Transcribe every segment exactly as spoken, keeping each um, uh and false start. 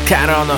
Корона,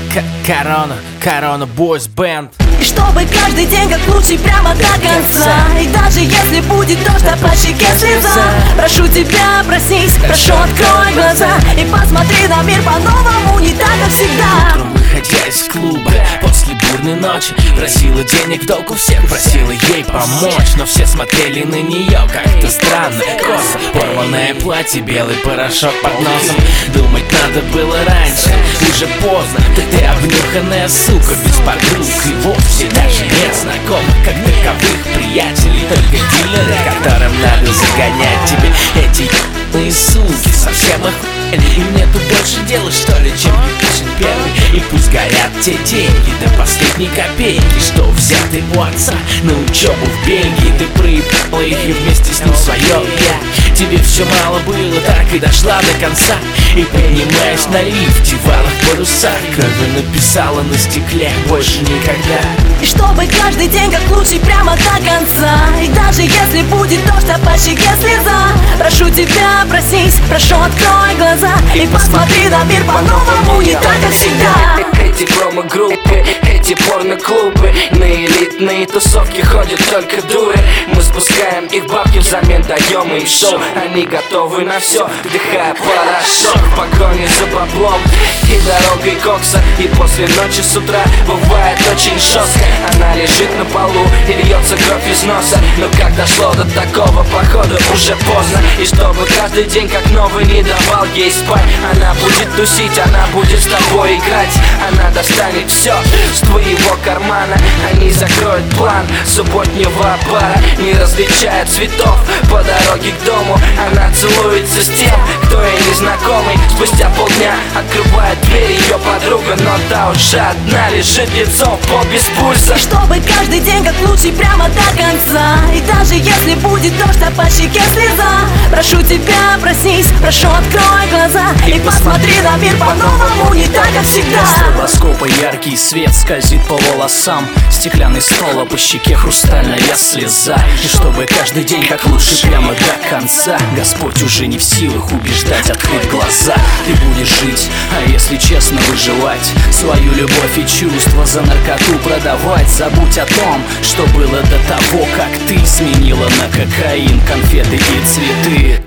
корона, корона, бойс бенд. И чтобы каждый день как лучший прямо до конца. И даже если будет дождь, а по щеке слеза, прошу тебя, проснись, прошу, открой глаза и посмотри на мир по-новому, не так, как всегда. Утром, выходя из клуба после бурной ночи, просила денег в долг у всех, просила ей помочь, но все смотрели на нее как-то странно. Косо, порванное платье, белый порошок под носом. Думать надо было раньше, уже поздно. Ты обнюханная сука, без подруг и вовсе даже нет знакомых, как таковых приятелей, только дилеры, которым надо загонять тебе эти ебаные суки. Совсем охуели, им нету больше дела, что ли, чем пишет первый. И пусть горят те деньги до последней копейки, что взяты у отца на учебу в Бельгии. Ты проебала их и вместе с ним свое я. Тебе все мало было, так и дошла до конца. И поднимаясь на лифте в алых парусах, кровью написала на стекле: больше никогда. И чтобы каждый день как лучший прямо до конца. И даже если будет дождь, а по щеке слеза, прошу тебя, проснись, прошу, открой глаза и посмотри на мир по-новому, не так, как всегда. Эти промо-группы, эти порно-клубы, на элитные тусовки ходят только дуры. Мы спускаем их бабки, взамен даем им шоу. Они готовы на все, вдыхая порошок в погоне за баблом и дорогой кокса. И после ночи с утра бывает очень жестко. Она лежит на полу и льется кровь из носа. Но как дошло до такого, походу уже поздно. И чтобы каждый день как новый не давал ей спать, она будет тусить, она будет с тобой играть. Она достанет все с твоего кармана. Они закроют план субботнего бара, не различая цветов по дороге к дому. Она целуется с тем, кто ей незнакомый. Спустя полдня открывает дверь ее подруга, но та уже одна лежит лицом в пол без пульса. И чтобы каждый день как лучший прямо до конца. И даже если будет дождь, а по щеке слеза, прошу тебя, проснись, прошу, открой глаза и посмотри на мир по-новому, не так, как всегда. Стробоскопа яркий свет скользит по волосам, стеклянный стол, а по щеке хрустальная слеза. И чтобы каждый день как лучше прямо до конца, Господь уже не в силах убеждать, открыть глаза. Ты будешь жить, а если честно выживать, свою любовь и чувства за наркоту продавать. Забудь о том, что было до того, как ты сменила на кокаин конфеты и цветы.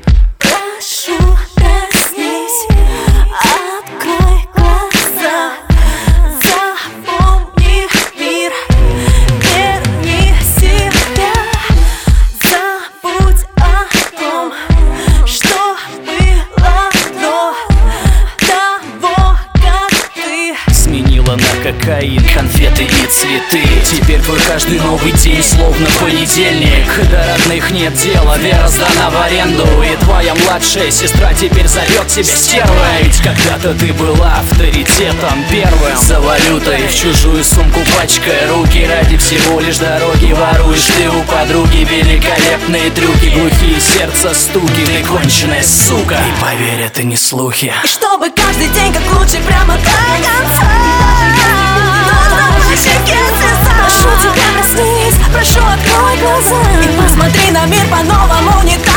Прошу, проснись, открой глаза, запомни мир, верни себя, забудь о том, что было до того, как ты сменила на кокаин конфеты и цветы. Теперь твой каждый новый день словно понедельник. До родных нет дела, вера сдана в аренду. И твоя младшая сестра теперь зовет тебя стервой. Ведь когда-то ты была авторитетом первым. За валютой в чужую сумку пачкая руки, ради всего лишь дороги воруешь ты у подруги. Великолепные трюки, глухие сердца стуки. Ты конченая сука, и поверь, это не слухи. И чтобы каждый день как лучше прямо до конца. Прошу тебя, проснись, прошу, открой глаза и посмотри на мир по-новому, не так.